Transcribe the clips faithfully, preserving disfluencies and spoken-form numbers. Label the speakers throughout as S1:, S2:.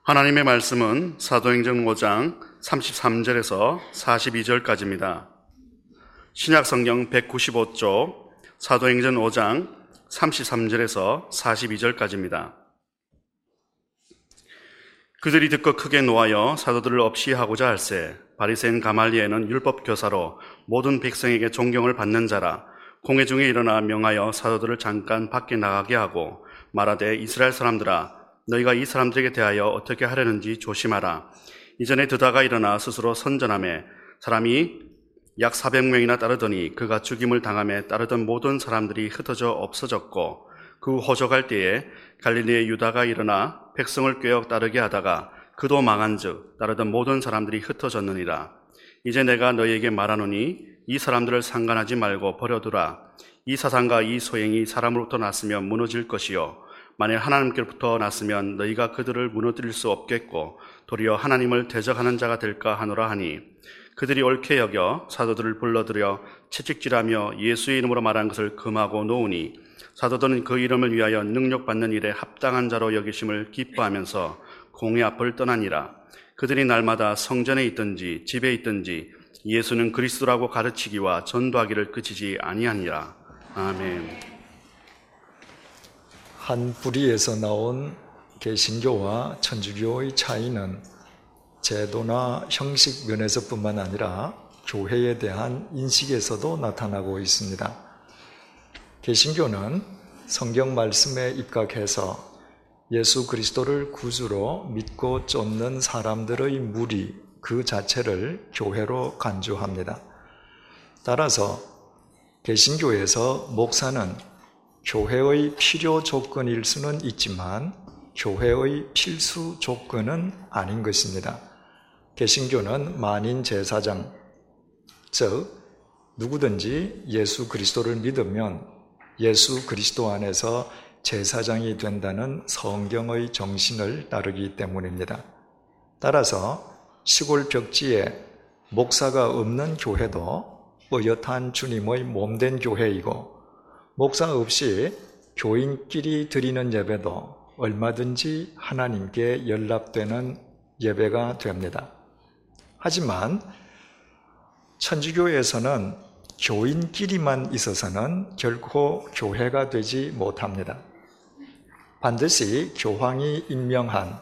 S1: 하나님의 말씀은 사도행전 오 장 삼십삼 절에서 사십이 절까지입니다. 신약성경 백구십오 쪽 사도행전 오 장 삼십삼 절에서 사십이 절까지입니다. 그들이 듣고 크게 노하여 사도들을 없이 하고자 할세 바리새인 가말리엘은 율법 교사로 모든 백성에게 존경을 받는 자라. 공회 중에 일어나 명하여 사도들을 잠깐 밖에 나가게 하고 말하되 이스라엘 사람들아 너희가 이 사람들에게 대하여 어떻게 하려는지 조심하라. 이전에 드다가 일어나 스스로 선전하며 사람이 약 사백 명이나 따르더니 그가 죽임을 당하며 따르던 모든 사람들이 흩어져 없어졌고 그 후 호적할 때에 갈릴리의 유다가 일어나 백성을 꾀어 따르게 하다가 그도 망한즉 따르던 모든 사람들이 흩어졌느니라. 이제 내가 너희에게 말하노니 이 사람들을 상관하지 말고 버려두라. 이 사상과 이 소행이 사람으로부터 났으면 무너질 것이요 만일 하나님께로부터 났으면 너희가 그들을 무너뜨릴 수 없겠고 도리어 하나님을 대적하는 자가 될까 하노라 하니 그들이 옳게 여겨 사도들을 불러들여 채찍질하며 예수의 이름으로 말한 것을 금하고 놓으니 사도들은 그 이름을 위하여 능력받는 일에 합당한 자로 여기심을 기뻐하면서 공회 앞을 떠나니라. 그들이 날마다 성전에 있든지 집에 있든지 예수는 그리스도라고 가르치기와 전도하기를 그치지 아니하니라. 아멘.
S2: 한 뿌리에서 나온 개신교와 천주교의 차이는 제도나 형식 면에서뿐만 아니라 교회에 대한 인식에서도 나타나고 있습니다. 개신교는 성경 말씀에 입각해서 예수 그리스도를 구주로 믿고 쫓는 사람들의 무리 그 자체를 교회로 간주합니다. 따라서 개신교에서 목사는 교회의 필요 조건일 수는 있지만 교회의 필수 조건은 아닌 것입니다. 개신교는 만인 제사장, 즉 누구든지 예수 그리스도를 믿으면 예수 그리스도 안에서 제사장이 된다는 성경의 정신을 따르기 때문입니다. 따라서 시골 벽지에 목사가 없는 교회도 뽀렷한 주님의 몸된 교회이고 목사 없이 교인끼리 드리는 예배도 얼마든지 하나님께 연락되는 예배가 됩니다. 하지만 천주교에서는 교인끼리만 있어서는 결코 교회가 되지 못합니다. 반드시 교황이 임명한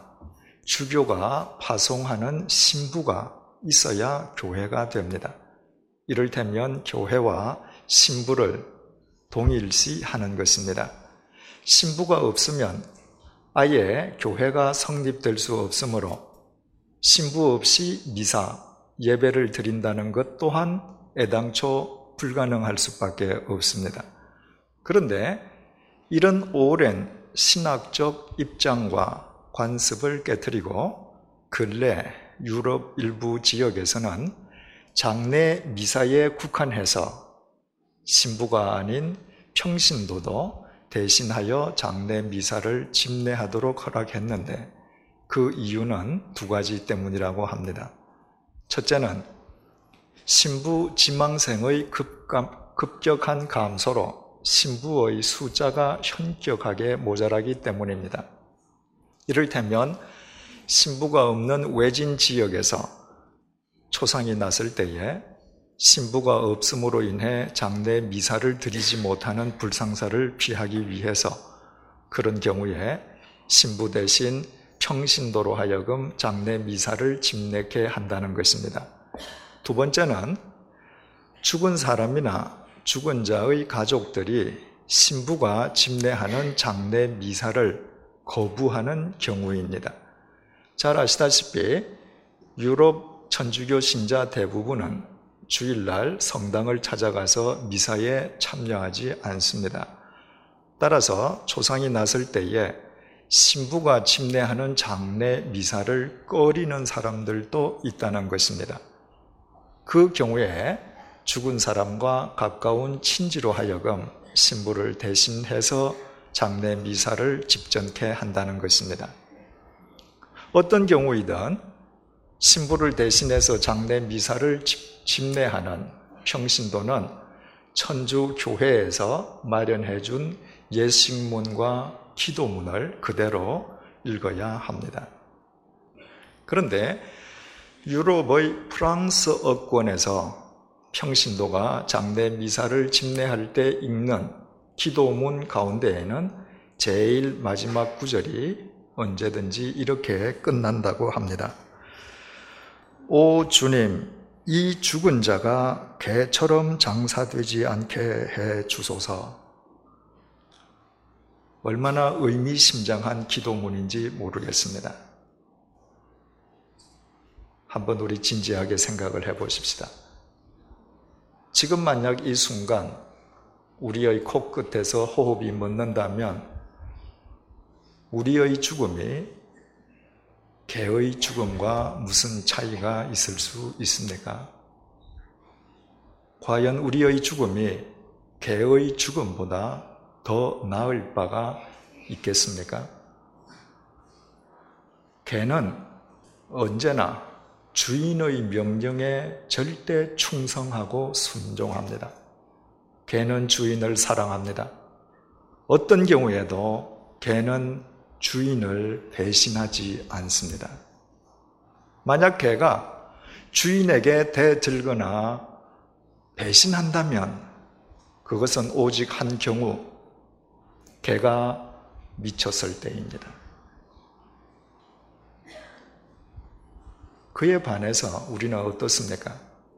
S2: 주교가 파송하는 신부가 있어야 교회가 됩니다. 이를테면 교회와 신부를 동일시하는 것입니다. 신부가 없으면 아예 교회가 성립될 수 없으므로 신부 없이 미사, 예배를 드린다는 것 또한 애당초 불가능할 수밖에 없습니다. 그런데 이런 오랜 신학적 입장과 관습을 깨트리고 근래 유럽 일부 지역에서는 장례 미사에 국한해서 신부가 아닌 평신도도 대신하여 장례 미사를 집례하도록 허락했는데 그 이유는 두 가지 때문이라고 합니다. 첫째는 신부 지망생의 급감, 급격한 감소로 신부의 숫자가 현격하게 모자라기 때문입니다. 이를테면 신부가 없는 외진 지역에서 초상이 났을 때에 신부가 없음으로 인해 장례 미사를 드리지 못하는 불상사를 피하기 위해서 그런 경우에 신부 대신 평신도로 하여금 장례 미사를 집례케 한다는 것입니다. 두 번째는 죽은 사람이나 죽은 자의 가족들이 신부가 집례하는 장례 미사를 거부하는 경우입니다. 잘 아시다시피 유럽 천주교 신자 대부분은 주일날 성당을 찾아가서 미사에 참여하지 않습니다. 따라서 초상이 났을 때에 신부가 집례하는 장례 미사를 꺼리는 사람들도 있다는 것입니다. 그 경우에 죽은 사람과 가까운 친지로 하여금 신부를 대신해서 장례 미사를 집전케 한다는 것입니다. 어떤 경우이든 신부를 대신해서 장례 미사를 집례하는 평신도는 천주교회에서 마련해 준 예식문과 기도문을 그대로 읽어야 합니다. 그런데 유럽의 프랑스어권에서 평신도가 장례 미사를 집례할 때 읽는 기도문 가운데에는 제일 마지막 구절이 언제든지 이렇게 끝난다고 합니다. 오 주님, 이 죽은 자가 개처럼 장사되지 않게 해 주소서. 얼마나 의미심장한 기도문인지 모르겠습니다. 한번 우리 진지하게 생각을 해보십시다. 지금 만약 이 순간 우리의 코끝에서 호흡이 멎는다면 우리의 죽음이 개의 죽음과 무슨 차이가 있을 수 있습니까? 과연 우리의 죽음이 개의 죽음보다 더 나을 바가 있겠습니까? 개는 언제나 주인의 명령에 절대 충성하고 순종합니다. 개는 주인을 사랑합니다. 어떤 경우에도 개는 주인을 배신하지 않습니다. 만약 개가 주인에게 대들거나 배신한다면 그것은 오직 한 경우 개가 미쳤을 때입니다. 그에 반해서 우리는 어떻습니까?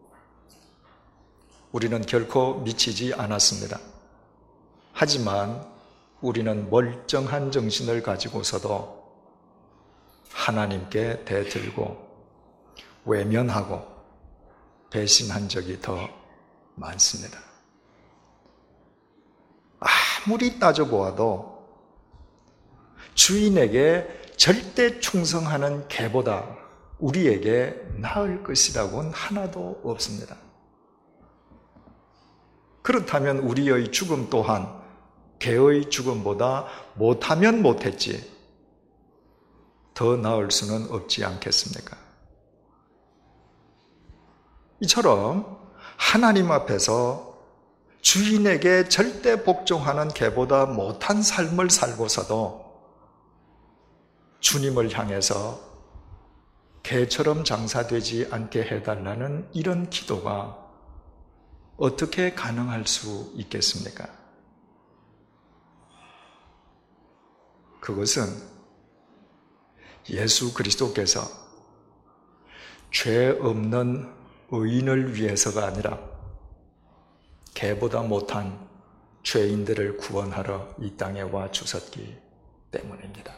S2: 우리는 결코 미치지 않았습니다. 하지만 우리는 멀쩡한 정신을 가지고서도 하나님께 대들고 외면하고 배신한 적이 더 많습니다. 아무리 따져보아도 주인에게 절대 충성하는 개보다 우리에게 나을 것이라고는 하나도 없습니다. 그렇다면 우리의 죽음 또한 개의 죽음보다 못하면 못했지 더 나을 수는 없지 않겠습니까? 이처럼 하나님 앞에서 주인에게 절대 복종하는 개보다 못한 삶을 살고서도 주님을 향해서 개처럼 장사되지 않게 해달라는 이런 기도가 어떻게 가능할 수 있겠습니까? 그것은 예수 그리스도께서 죄 없는 의인을 위해서가 아니라 개보다 못한 죄인들을 구원하러 이 땅에 와 주셨기 때문입니다.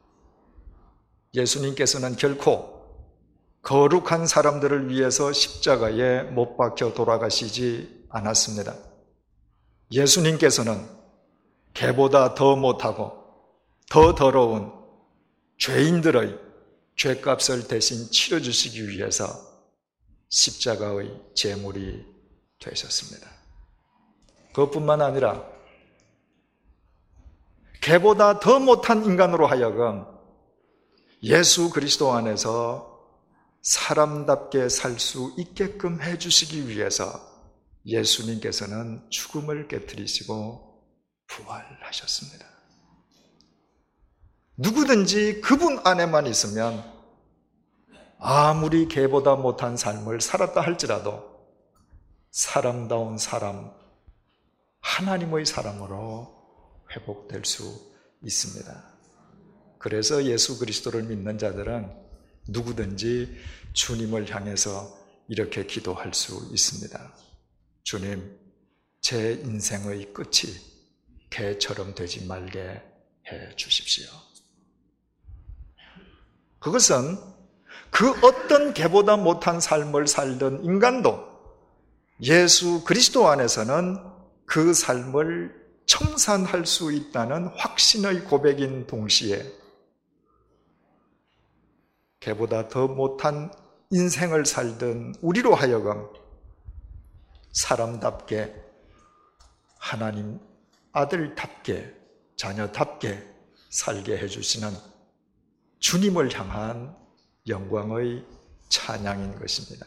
S2: 예수님께서는 결코 거룩한 사람들을 위해서 십자가에 못 박혀 돌아가시지 않았습니다. 예수님께서는 개보다 더 못하고 더 더러운 죄인들의 죄값을 대신 치러주시기 위해서 십자가의 제물이 되셨습니다. 그것뿐만 아니라 개보다 더 못한 인간으로 하여금 예수 그리스도 안에서 사람답게 살 수 있게끔 해주시기 위해서 예수님께서는 죽음을 깨뜨리시고 부활하셨습니다. 누구든지 그분 안에만 있으면 아무리 개보다 못한 삶을 살았다 할지라도 사람다운 사람, 하나님의 사람으로 회복될 수 있습니다. 그래서 예수 그리스도를 믿는 자들은 누구든지 주님을 향해서 이렇게 기도할 수 있습니다. 주님, 제 인생의 끝이 개처럼 되지 말게 해 주십시오. 그것은 그 어떤 개보다 못한 삶을 살던 인간도 예수 그리스도 안에서는 그 삶을 청산할 수 있다는 확신의 고백인 동시에 개보다 더 못한 인생을 살던 우리로 하여금 사람답게 하나님 아들답게 자녀답게 살게 해주시는 주님을 향한 영광의 찬양인 것입니다.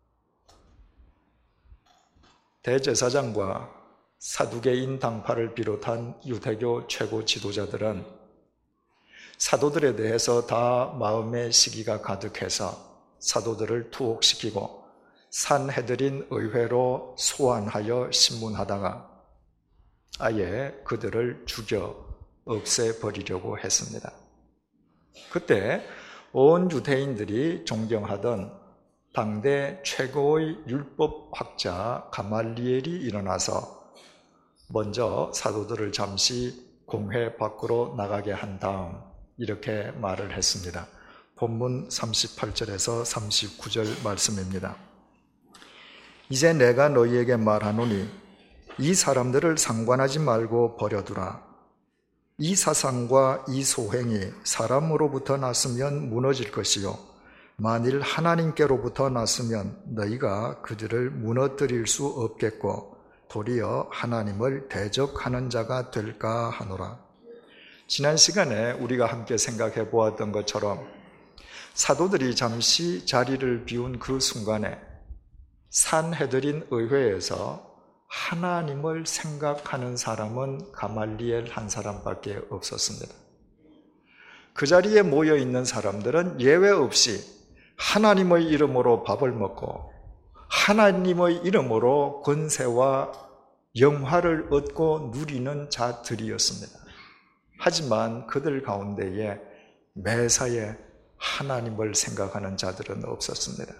S2: 대제사장과 사두개인 당파를 비롯한 유대교 최고 지도자들은 사도들에 대해서 다 마음의 시기가 가득해서 사도들을 투옥시키고 산헤드린 의회로 소환하여 신문하다가 아예 그들을 죽여 없애버리려고 했습니다. 그때 온 유대인들이 존경하던 당대 최고의 율법학자 가말리엘이 일어나서 먼저 사도들을 잠시 공회 밖으로 나가게 한 다음 이렇게 말을 했습니다. 본문 삼십팔 절에서 삼십구 절 말씀입니다. 이제 내가 너희에게 말하노니 이 사람들을 상관하지 말고 버려두라. 이 사상과 이 소행이 사람으로부터 났으면 무너질 것이요 만일 하나님께로부터 났으면 너희가 그들을 무너뜨릴 수 없겠고 도리어 하나님을 대적하는 자가 될까 하노라. 지난 시간에 우리가 함께 생각해 보았던 것처럼 사도들이 잠시 자리를 비운 그 순간에 산헤드린 의회에서 하나님을 생각하는 사람은 가말리엘 한 사람밖에 없었습니다. 그 자리에 모여 있는 사람들은 예외 없이 하나님의 이름으로 밥을 먹고 하나님의 이름으로 권세와 영화를 얻고 누리는 자들이었습니다. 하지만 그들 가운데에 매사에 하나님을 생각하는 자들은 없었습니다.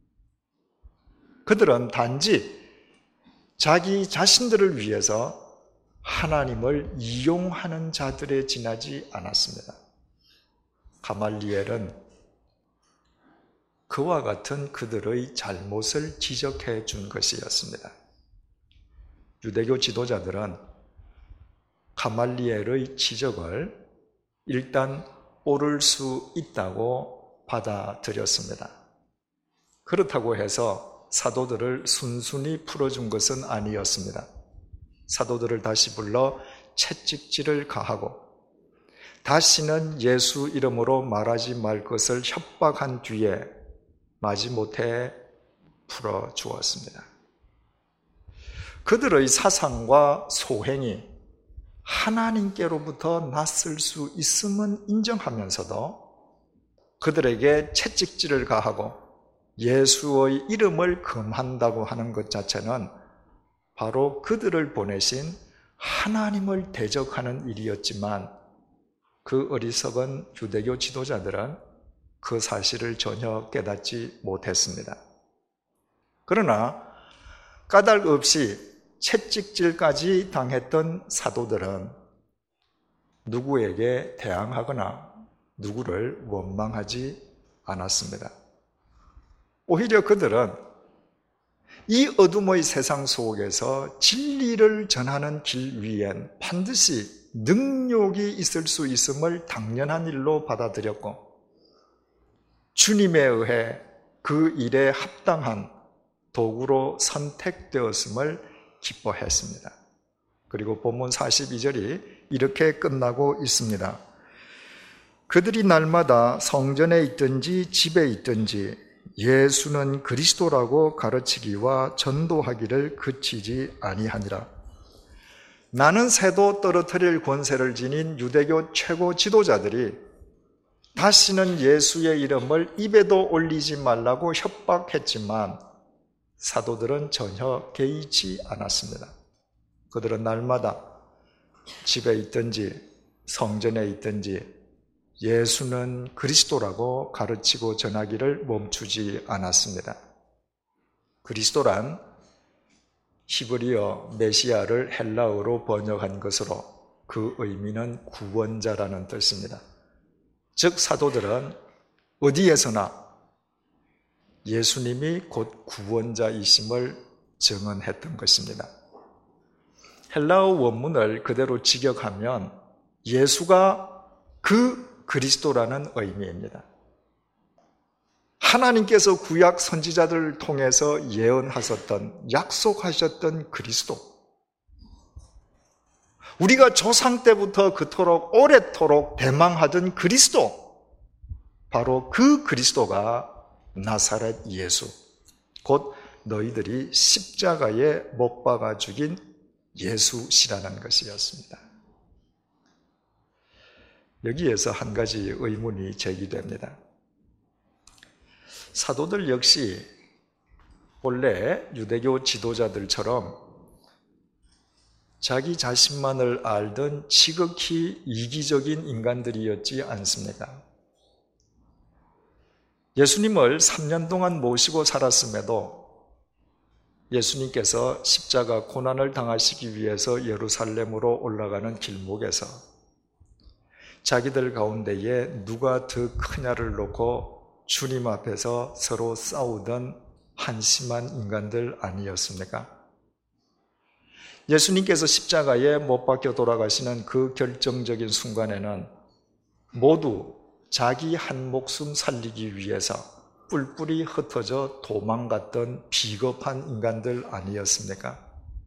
S2: 그들은 단지 자기 자신들을 위해서 하나님을 이용하는 자들에 지나지 않았습니다. 가말리엘은 그와 같은 그들의 잘못을 지적해 준 것이었습니다. 유대교 지도자들은 가말리엘의 지적을 일단 옳을 수 있다고 받아들였습니다. 그렇다고 해서 사도들을 순순히 풀어준 것은 아니었습니다. 사도들을 다시 불러 채찍질을 가하고 다시는 예수 이름으로 말하지 말 것을 협박한 뒤에 마지못해 풀어주었습니다. 그들의 사상과 소행이 하나님께로부터 났을 수 있음은 인정하면서도 그들에게 채찍질을 가하고 예수의 이름을 금한다고 하는 것 자체는 바로 그들을 보내신 하나님을 대적하는 일이었지만 그 어리석은 유대교 지도자들은 그 사실을 전혀 깨닫지 못했습니다. 그러나 까닭 없이 채찍질까지 당했던 사도들은 누구에게 대항하거나 누구를 원망하지 않았습니다. 오히려 그들은 이 어둠의 세상 속에서 진리를 전하는 길 위엔 반드시 능력이 있을 수 있음을 당연한 일로 받아들였고 주님에 의해 그 일에 합당한 도구로 선택되었음을 기뻐했습니다. 그리고 본문 사십이 절이 이렇게 끝나고 있습니다. 그들이 날마다 성전에 있든지 집에 있든지 예수는 그리스도라고 가르치기와 전도하기를 그치지 아니하니라. 나는 새도 떨어뜨릴 권세를 지닌 유대교 최고 지도자들이 다시는 예수의 이름을 입에도 올리지 말라고 협박했지만 사도들은 전혀 개의치 않았습니다. 그들은 날마다 집에 있든지 성전에 있든지 예수는 그리스도라고 가르치고 전하기를 멈추지 않았습니다. 그리스도란 히브리어 메시아를 헬라어로 번역한 것으로 그 의미는 구원자라는 뜻입니다. 즉 사도들은 어디에서나 예수님이 곧 구원자이심을 증언했던 것입니다. 헬라어 원문을 그대로 직역하면 예수가 그 그리스도라는 의미입니다. 하나님께서 구약 선지자들을 통해서 예언하셨던, 약속하셨던 그리스도. 우리가 조상 때부터 그토록 오래도록 대망하던 그리스도. 바로 그 그리스도가 나사렛 예수, 곧 너희들이 십자가에 못 박아 죽인 예수시라는 것이었습니다. 여기에서 한 가지 의문이 제기됩니다. 사도들 역시 본래 유대교 지도자들처럼 자기 자신만을 알던 지극히 이기적인 인간들이었지 않습니까? 예수님을 삼 년 동안 모시고 살았음에도 예수님께서 십자가 고난을 당하시기 위해서 예루살렘으로 올라가는 길목에서 자기들 가운데에 누가 더 크냐를 놓고 주님 앞에서 서로 싸우던 한심한 인간들 아니었습니까? 예수님께서 십자가에 못 박혀 돌아가시는 그 결정적인 순간에는 모두 자기 한 목숨 살리기 위해서 뿔뿔이 흩어져 도망갔던 비겁한 인간들 아니었습니까?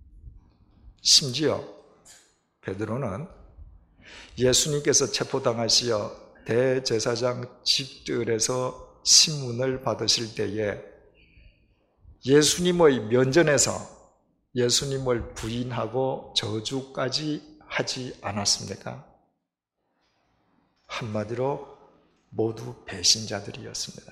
S2: 심지어 베드로는 예수님께서 체포당하시어 대제사장 집들에서 신문을 받으실 때에 예수님의 면전에서 예수님을 부인하고 저주까지 하지 않았습니까? 한마디로 모두 배신자들이었습니다.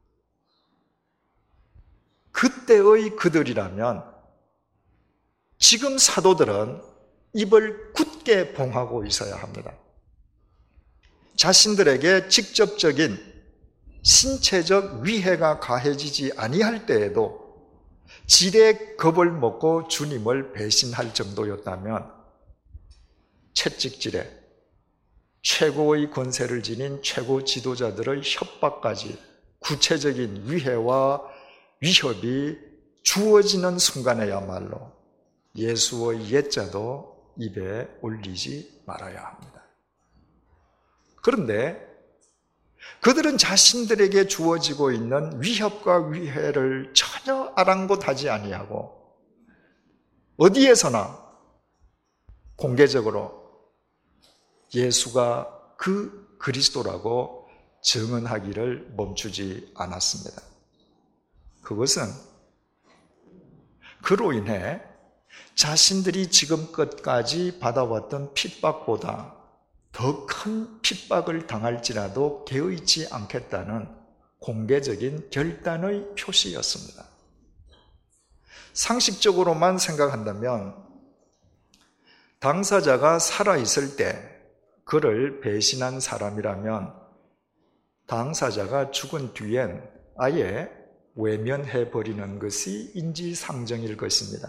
S2: 그때의 그들이라면 지금 사도들은 입을 굳게 봉하고 있어야 합니다. 자신들에게 직접적인 신체적 위해가 가해지지 아니할 때에도 지레 겁을 먹고 주님을 배신할 정도였다면 채찍질에 최고의 권세를 지닌 최고 지도자들의 협박까지 구체적인 위해와 위협이 주어지는 순간에야말로 예수의 예자도 입에 올리지 말아야 합니다. 그런데 그들은 자신들에게 주어지고 있는 위협과 위해를 전혀 아랑곳하지 아니하고 어디에서나 공개적으로 예수가 그 그리스도라고 증언하기를 멈추지 않았습니다. 그것은 그로 인해 자신들이 지금껏까지 받아왔던 핍박보다 더 큰 핍박을 당할지라도 개의치 않겠다는 공개적인 결단의 표시였습니다. 상식적으로만 생각한다면 당사자가 살아있을 때 그를 배신한 사람이라면 당사자가 죽은 뒤엔 아예 외면해버리는 것이 인지상정일 것입니다.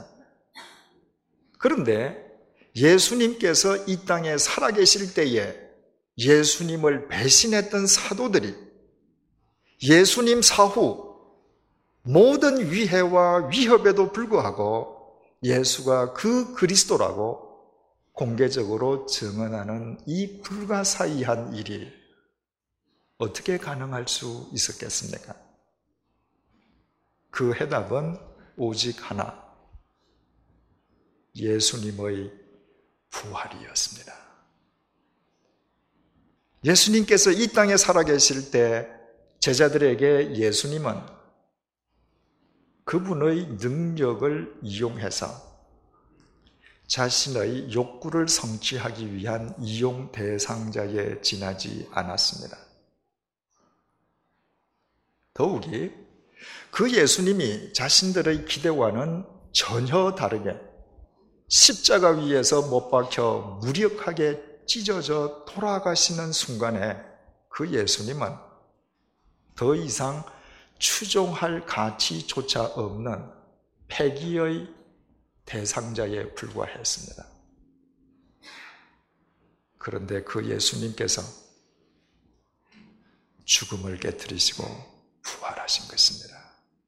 S2: 그런데 예수님께서 이 땅에 살아계실 때에 예수님을 배신했던 사도들이 예수님 사후 모든 위해와 위협에도 불구하고 예수가 그 그리스도라고 공개적으로 증언하는 이 불가사의한 일이 어떻게 가능할 수 있었겠습니까? 그 해답은 오직 하나, 예수님의 부활이었습니다. 예수님께서 이 땅에 살아계실 때 제자들에게 예수님은 그분의 능력을 이용해서 자신의 욕구를 성취하기 위한 이용 대상자에 지나지 않았습니다. 더욱이 그 예수님이 자신들의 기대와는 전혀 다르게 십자가 위에서 못 박혀 무력하게 찢어져 돌아가시는 순간에 그 예수님은 더 이상 추종할 가치조차 없는 폐기의 대상자에 불과했습니다. 그런데 그 예수님께서 죽음을 깨뜨리시고 부활하신 것입니다.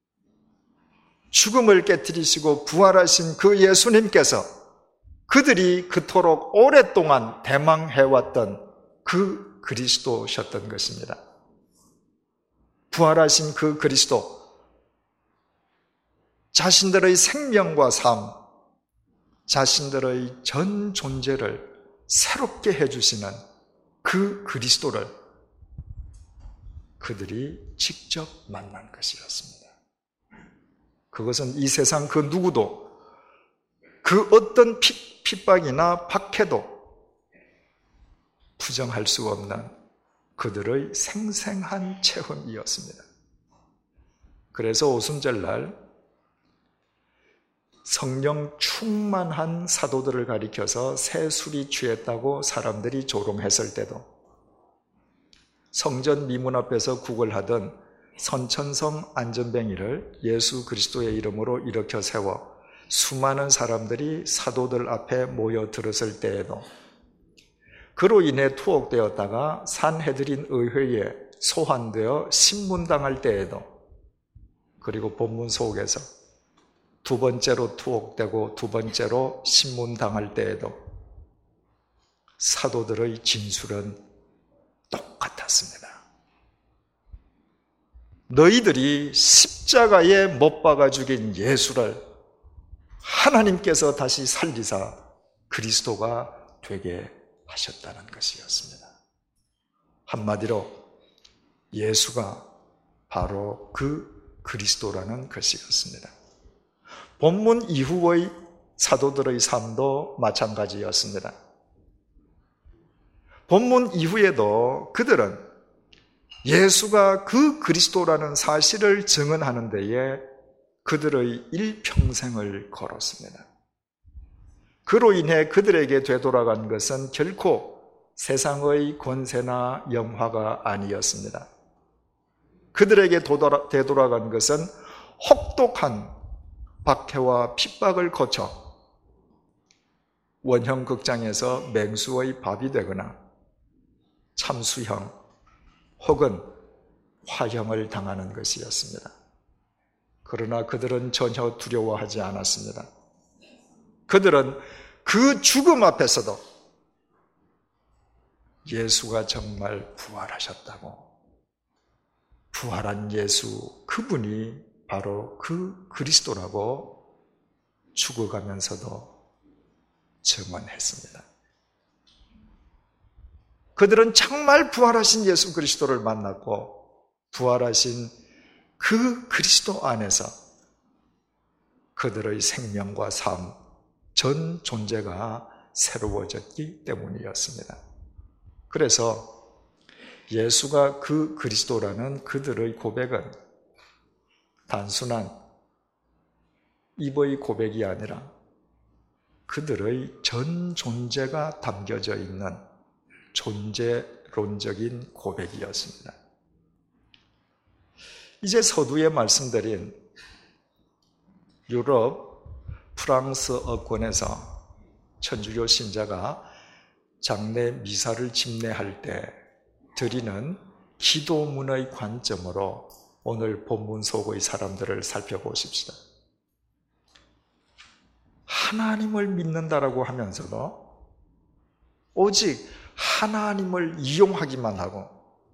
S2: 죽음을 깨뜨리시고 부활하신 그 예수님께서 그들이 그토록 오랫동안 대망해왔던 그 그리스도셨던 것입니다. 부활하신 그 그리스도, 자신들의 생명과 삶, 자신들의 전 존재를 새롭게 해주시는 그 그리스도를 그들이 직접 만난 것이었습니다. 그것은 이 세상 그 누구도 그 어떤 핍박이나 박해도 부정할 수 없는 그들의 생생한 체험이었습니다. 그래서 오순절날 성령 충만한 사도들을 가리켜서 새 술이 취했다고 사람들이 조롱했을 때도, 성전 미문 앞에서 구걸하던 선천성 안전뱅이를 예수 그리스도의 이름으로 일으켜 세워 수많은 사람들이 사도들 앞에 모여들었을 때에도, 그로 인해 투옥되었다가 산헤드린 의회에 소환되어 신문당할 때에도, 그리고 본문 속에서 두 번째로 투옥되고 두 번째로 신문당할 때에도 사도들의 진술은 똑같았습니다. 너희들이 십자가에 못 박아 죽인 예수를 하나님께서 다시 살리사 그리스도가 되게 하셨다는 것이었습니다. 한마디로 예수가 바로 그 그리스도라는 것이었습니다. 본문 이후의 사도들의 삶도 마찬가지였습니다. 본문 이후에도 그들은 예수가 그 그리스도라는 사실을 증언하는 데에 그들의 일평생을 걸었습니다. 그로 인해 그들에게 되돌아간 것은 결코 세상의 권세나 영화가 아니었습니다. 그들에게 되돌아간 것은 혹독한 박해와 핍박을 거쳐 원형 극장에서 맹수의 밥이 되거나 참수형 혹은 화형을 당하는 것이었습니다. 그러나 그들은 전혀 두려워하지 않았습니다. 그들은 그 죽음 앞에서도 예수가 정말 부활하셨다고, 부활한 예수, 그분이 바로 그 그리스도라고 죽어가면서도 증언했습니다. 그들은 정말 부활하신 예수 그리스도를 만났고, 부활하신 그 그리스도 안에서 그들의 생명과 삶, 전 존재가 새로워졌기 때문이었습니다. 그래서 예수가 그 그리스도라는 그들의 고백은 단순한 입의 고백이 아니라 그들의 전 존재가 담겨져 있는 존재론적인 고백이었습니다. 이제 서두에 말씀드린 유럽, 프랑스어권에서 천주교 신자가 장례 미사를 집례할 때 드리는 기도문의 관점으로 오늘 본문 속의 사람들을 살펴보십시다. 하나님을 믿는다라고 하면서도 오직 하나님을 이용하기만 하고,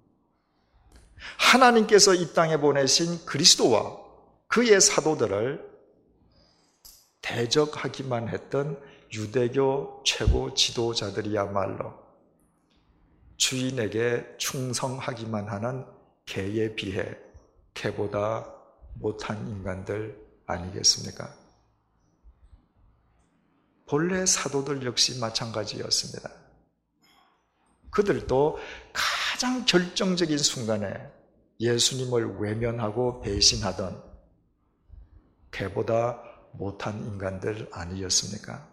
S2: 하나님께서 이 땅에 보내신 그리스도와 그의 사도들을 대적하기만 했던 유대교 최고 지도자들이야말로 주인에게 충성하기만 하는 개에 비해 개보다 못한 인간들 아니겠습니까? 본래 사도들 역시 마찬가지였습니다. 그들도 가장 결정적인 순간에 예수님을 외면하고 배신하던 개보다 못한 인간들 아니었습니까?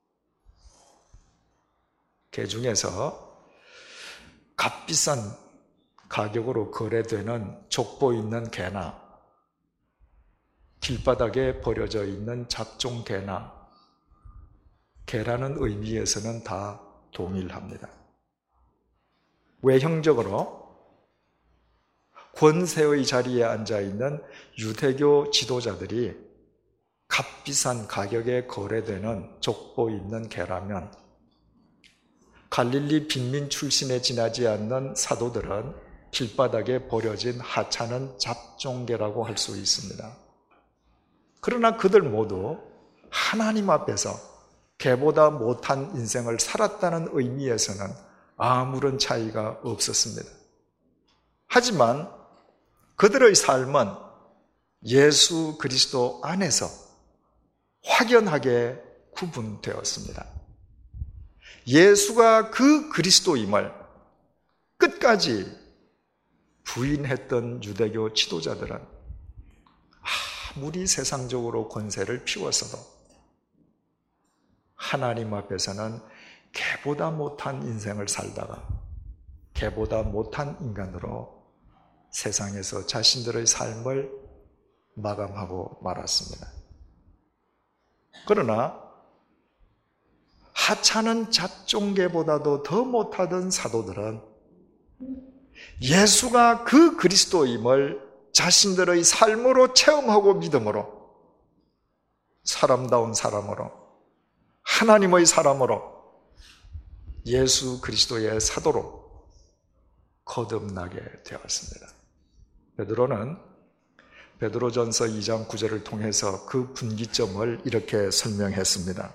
S2: 개 중에서 값비싼 가격으로 거래되는 족보 있는 개나 길바닥에 버려져 있는 잡종 개나 개라는 의미에서는 다 동일합니다. 외형적으로 권세의 자리에 앉아있는 유대교 지도자들이 값비싼 가격에 거래되는 족보 있는 개라면, 갈릴리 빈민 출신에 지나지 않는 사도들은 길바닥에 버려진 하찮은 잡종개라고 할 수 있습니다. 그러나 그들 모두 하나님 앞에서 개보다 못한 인생을 살았다는 의미에서는 아무런 차이가 없었습니다. 하지만 그들의 삶은 예수 그리스도 안에서 확연하게 구분되었습니다. 예수가 그 그리스도임을 끝까지 부인했던 유대교 지도자들은 아무리 세상적으로 권세를 피웠어도 하나님 앞에서는 개보다 못한 인생을 살다가 개보다 못한 인간으로 세상에서 자신들의 삶을 마감하고 말았습니다. 그러나 하찮은 잡종개보다도 더 못하던 사도들은 예수가 그 그리스도임을 자신들의 삶으로 체험하고 믿음으로 사람다운 사람으로 하나님의 사람으로 예수 그리스도의 사도로 거듭나게 되었습니다. 베드로는 베드로전서 이 장 구 절을 통해서 그 분기점을 이렇게 설명했습니다.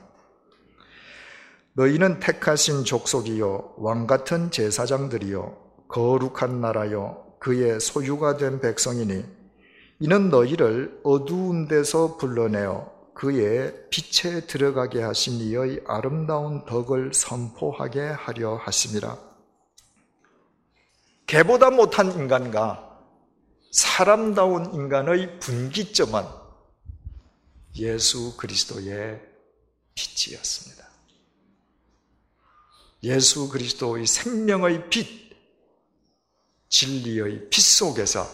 S2: 너희는 택하신 족속이요 왕같은 제사장들이요 거룩한 나라요 그의 소유가 된 백성이니 이는 너희를 어두운 데서 불러내어 그의 빛에 들어가게 하신 이의 아름다운 덕을 선포하게 하려 하심이라. 개보다 못한 인간과 사람다운 인간의 분기점은 예수 그리스도의 빛이었습니다. 예수 그리스도의 생명의 빛, 진리의 빛 속에서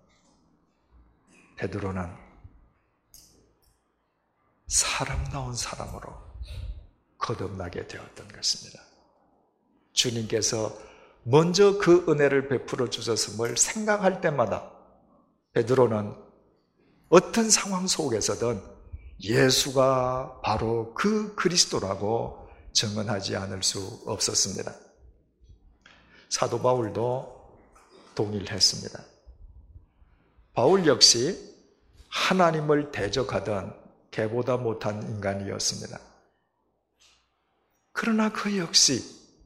S2: 베드로는 사람다운 사람으로 거듭나게 되었던 것입니다. 주님께서 먼저 그 은혜를 베풀어 주셨음을 생각할 때마다 베드로는 어떤 상황 속에서든 예수가 바로 그 그리스도라고 증언하지 않을 수 없었습니다. 사도 바울도 동일했습니다. 바울 역시 하나님을 대적하던 개보다 못한 인간이었습니다. 그러나 그 역시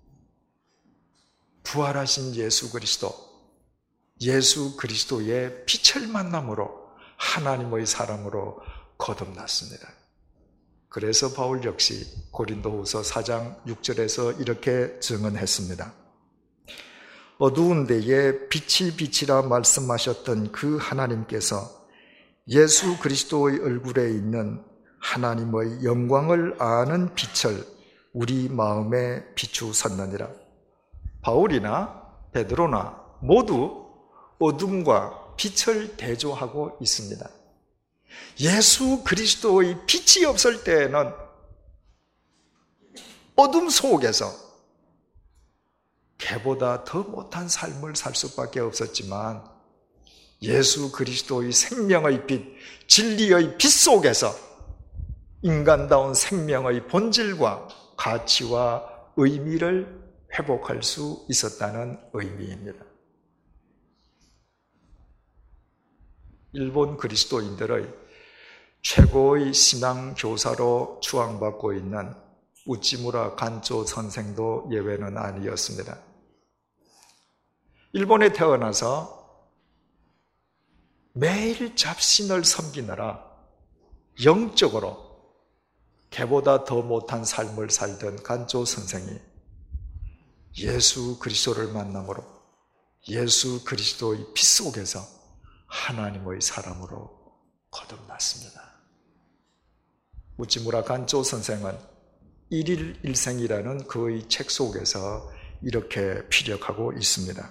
S2: 부활하신 예수 그리스도, 예수 그리스도의 빛을 만남으로 하나님의 사람으로 거듭났습니다. 그래서 바울 역시 고린도후서 사 장 육 절에서 이렇게 증언했습니다. 어두운 데에 빛이 빛이라 말씀하셨던 그 하나님께서 예수 그리스도의 얼굴에 있는 하나님의 영광을 아는 빛을 우리 마음에 비추셨느니라. 바울이나 베드로나 모두 어둠과 빛을 대조하고 있습니다. 예수 그리스도의 빛이 없을 때에는 어둠 속에서 개보다 더 못한 삶을 살 수밖에 없었지만 예수 그리스도의 생명의 빛, 진리의 빛 속에서 인간다운 생명의 본질과 가치와 의미를 회복할 수 있었다는 의미입니다. 일본 그리스도인들의 최고의 신앙 교사로 추앙받고 있는 우찌무라 간조 선생도 예외는 아니었습니다. 일본에 태어나서 매일 잡신을 섬기느라 영적으로 개보다 더 못한 삶을 살던 간조 선생이 예수 그리스도를 만남으로 예수 그리스도의 빛 속에서 하나님의 사람으로 거듭났습니다. 우찌무라 간조 선생은 일일 일생이라는 그의 책 속에서 이렇게 피력하고 있습니다.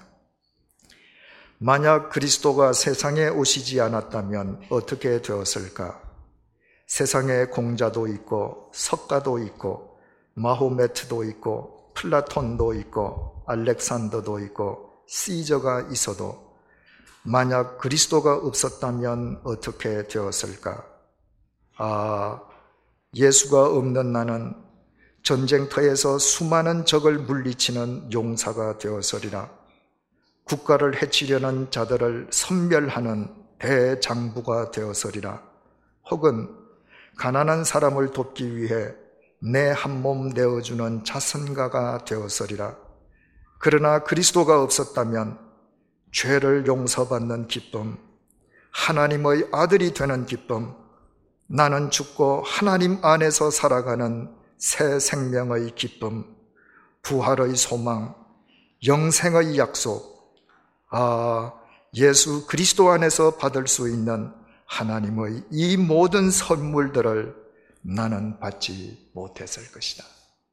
S2: 만약 그리스도가 세상에 오시지 않았다면 어떻게 되었을까? 세상에 공자도 있고 석가도 있고 마호메트도 있고 플라톤도 있고 알렉산더도 있고 시저가 있어도 만약 그리스도가 없었다면 어떻게 되었을까? 아, 예수가 없는 나는 전쟁터에서 수많은 적을 물리치는 용사가 되었으리라. 국가를 해치려는 자들을 섬멸하는 대장부가 되었으리라. 혹은 가난한 사람을 돕기 위해 내 한 몸 내어주는 자선가가 되었으리라. 그러나 그리스도가 없었다면 죄를 용서받는 기쁨, 하나님의 아들이 되는 기쁨, 나는 죽고 하나님 안에서 살아가는 새 생명의 기쁨, 부활의 소망, 영생의 약속, 아, 예수 그리스도 안에서 받을 수 있는 하나님의 이 모든 선물들을 나는 받지 못했을 것이다.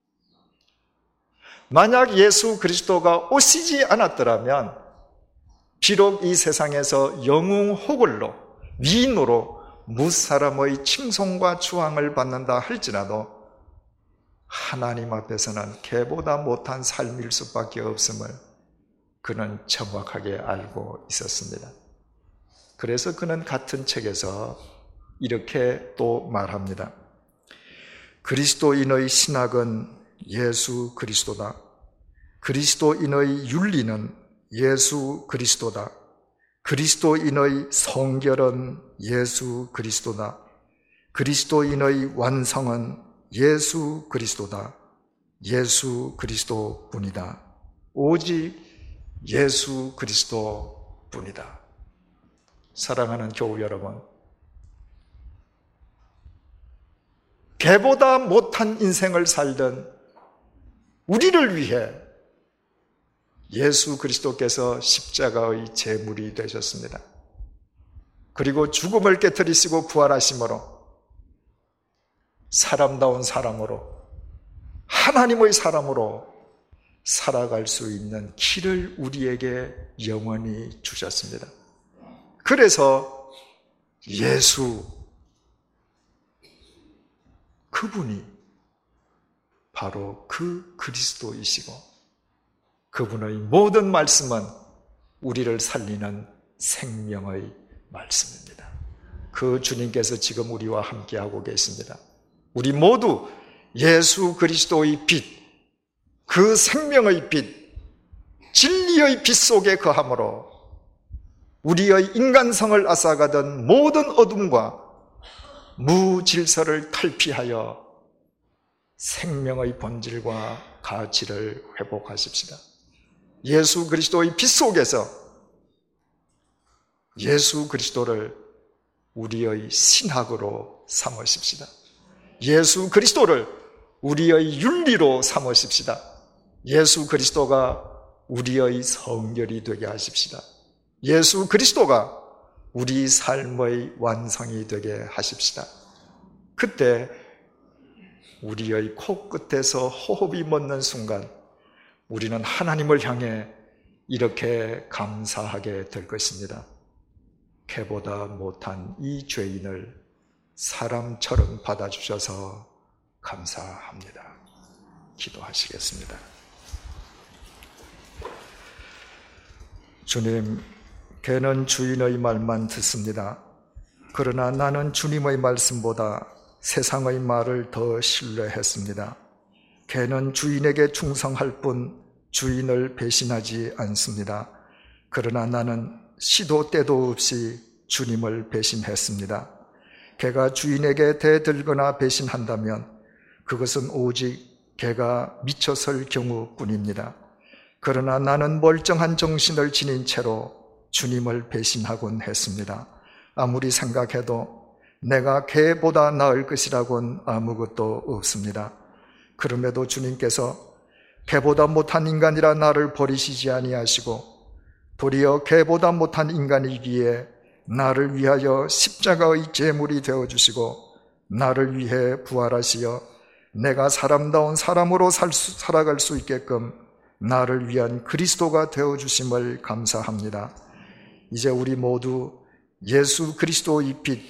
S2: 만약 예수 그리스도가 오시지 않았더라면 비록 이 세상에서 영웅호걸로 위인으로 무사람의 칭송과 추앙을 받는다 할지라도 하나님 앞에서는 개보다 못한 삶일 수밖에 없음을 그는 정확하게 알고 있었습니다. 그래서 그는 같은 책에서 이렇게 또 말합니다. 그리스도인의 신학은 예수 그리스도다. 그리스도인의 윤리는 예수 그리스도다. 그리스도인의 성결은 예수 그리스도다. 그리스도인의 완성은 예수 그리스도다. 예수 그리스도뿐이다. 오직 예수 그리스도뿐이다. 사랑하는 교우 여러분, 개보다 못한 인생을 살던 우리를 위해 예수 그리스도께서 십자가의 제물이 되셨습니다. 그리고 죽음을 깨뜨리시고 부활하심으로 사람다운 사람으로, 하나님의 사람으로 살아갈 수 있는 길을 우리에게 영원히 주셨습니다. 그래서 예수, 그분이 바로 그 그리스도이시고 그분의 모든 말씀은 우리를 살리는 생명의 말씀입니다. 그 주님께서 지금 우리와 함께하고 계십니다. 우리 모두 예수 그리스도의 빛, 그 생명의 빛, 진리의 빛 속에 거함으로 우리의 인간성을 앗아가던 모든 어둠과 무질서를 탈피하여 생명의 본질과 가치를 회복하십시다. 예수 그리스도의 빛 속에서 예수 그리스도를 우리의 신학으로 삼으십시다. 예수 그리스도를 우리의 윤리로 삼으십시다. 예수 그리스도가 우리의 성결이 되게 하십시다. 예수 그리스도가 우리 삶의 완성이 되게 하십시다. 그때 우리의 코끝에서 호흡이 멎는 순간 우리는 하나님을 향해 이렇게 감사하게 될 것입니다. 개보다 못한 이 죄인을 사람처럼 받아주셔서 감사합니다. 기도하시겠습니다. 주님, 개는 주인의 말만 듣습니다. 그러나 나는 주님의 말씀보다 세상의 말을 더 신뢰했습니다. 개는 주인에게 충성할 뿐 주인을 배신하지 않습니다. 그러나 나는 시도 때도 없이 주님을 배신했습니다. 개가 주인에게 대들거나 배신한다면 그것은 오직 개가 미쳐설 경우뿐입니다. 그러나 나는 멀쩡한 정신을 지닌 채로 주님을 배신하곤 했습니다. 아무리 생각해도 내가 개보다 나을 것이라곤 아무것도 없습니다. 그럼에도 주님께서 개보다 못한 인간이라 나를 버리시지 아니하시고 도리어 개보다 못한 인간이기에 나를 위하여 십자가의 제물이 되어주시고 나를 위해 부활하시어 내가 사람다운 사람으로 살 수, 살아갈 수 있게끔 나를 위한 그리스도가 되어주심을 감사합니다. 이제 우리 모두 예수 그리스도의 빛,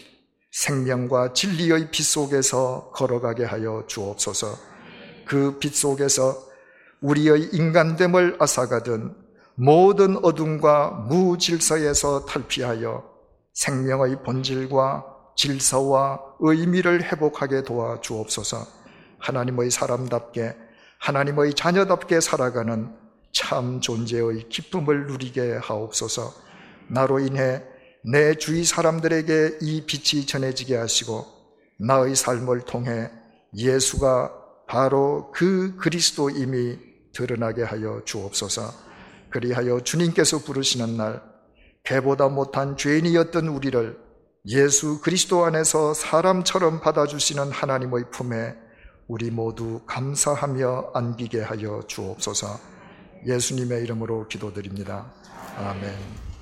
S2: 생명과 진리의 빛 속에서 걸어가게 하여 주옵소서. 그 빛 속에서 우리의 인간됨을 앗아가던 모든 어둠과 무질서에서 탈피하여 생명의 본질과 질서와 의미를 회복하게 도와 주옵소서. 하나님의 사람답게, 하나님의 자녀답게 살아가는 참 존재의 기쁨을 누리게 하옵소서. 나로 인해 내 주위 사람들에게 이 빛이 전해지게 하시고 나의 삶을 통해 예수가 바로 그 그리스도임이 드러나게 하여 주옵소서. 그리하여 주님께서 부르시는 날 개보다 못한 죄인이었던 우리를 예수 그리스도 안에서 사람처럼 받아주시는 하나님의 품에 우리 모두 감사하며 안기게 하여 주옵소서. 예수님의 이름으로 기도드립니다. 아멘.